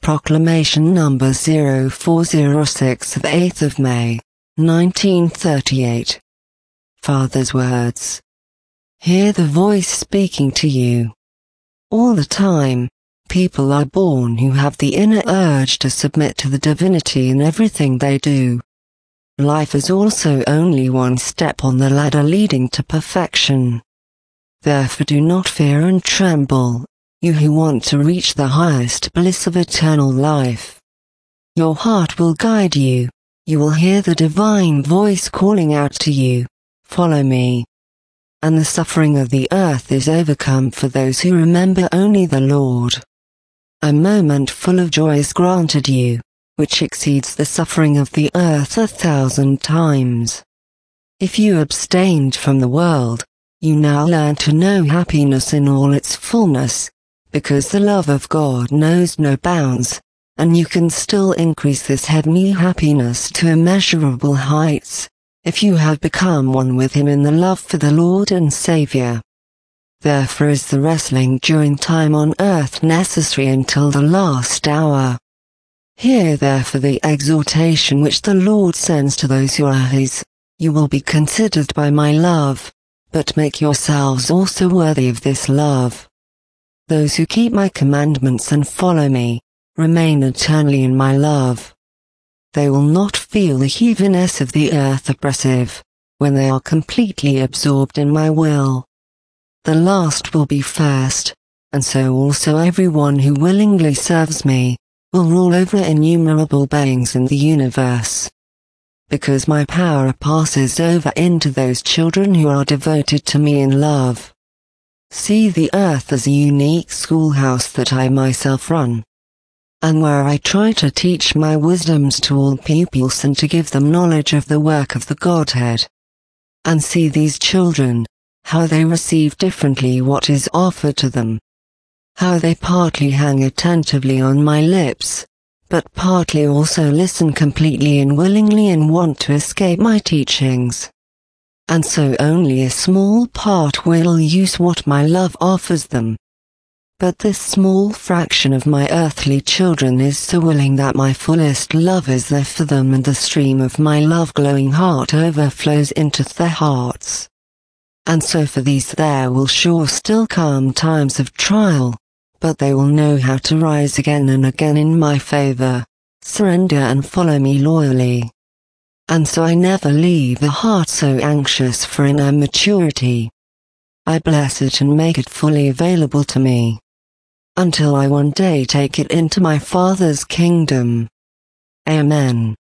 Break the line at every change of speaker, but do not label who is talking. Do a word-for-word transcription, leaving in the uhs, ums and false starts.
Proclamation number zero four zero six of eighth of May, nineteen thirty-eight. Father's words. Hear the voice speaking to you. All the time, people are born who have the inner urge to submit to the divinity in everything they do. Life is also only one step on the ladder leading to perfection. Therefore do not fear and tremble, you who want to reach the highest bliss of eternal life. Your heart will guide you, you will hear the divine voice calling out to you, follow me. And the suffering of the earth is overcome for those who remember only the Lord. A moment full of joy is granted you, which exceeds the suffering of the earth a thousand times. If you abstained from the world, you now learn to know happiness in all its fullness, because the love of God knows no bounds, and you can still increase this heavenly happiness to immeasurable heights, if you have become one with Him in the love for the Lord and Saviour. Therefore is the wrestling during time on earth necessary until the last hour. Hear therefore the exhortation which the Lord sends to those who are His. You will be considered by my love, but make yourselves also worthy of this love. Those who keep my commandments and follow me, remain eternally in my love. They will not feel the heaviness of the earth oppressive, when they are completely absorbed in my will. The last will be first, and so also everyone who willingly serves me, will rule over innumerable beings in the universe. Because my power passes over into those children who are devoted to me in love. See the earth as a unique schoolhouse that I myself run, and where I try to teach my wisdoms to all pupils and to give them knowledge of the work of the Godhead. And see these children, how they receive differently what is offered to them. How they partly hang attentively on my lips, but partly also listen completely and willingly and want to escape my teachings. And so only a small part will use what my love offers them. But this small fraction of my earthly children is so willing that my fullest love is there for them, and the stream of my love-glowing heart overflows into their hearts. And so for these there will sure still come times of trial, but they will know how to rise again and again in my favor, surrender and follow me loyally. And so I never leave a heart so anxious for inner maturity. I bless it and make it fully available to me, until I one day take it into my Father's kingdom. Amen.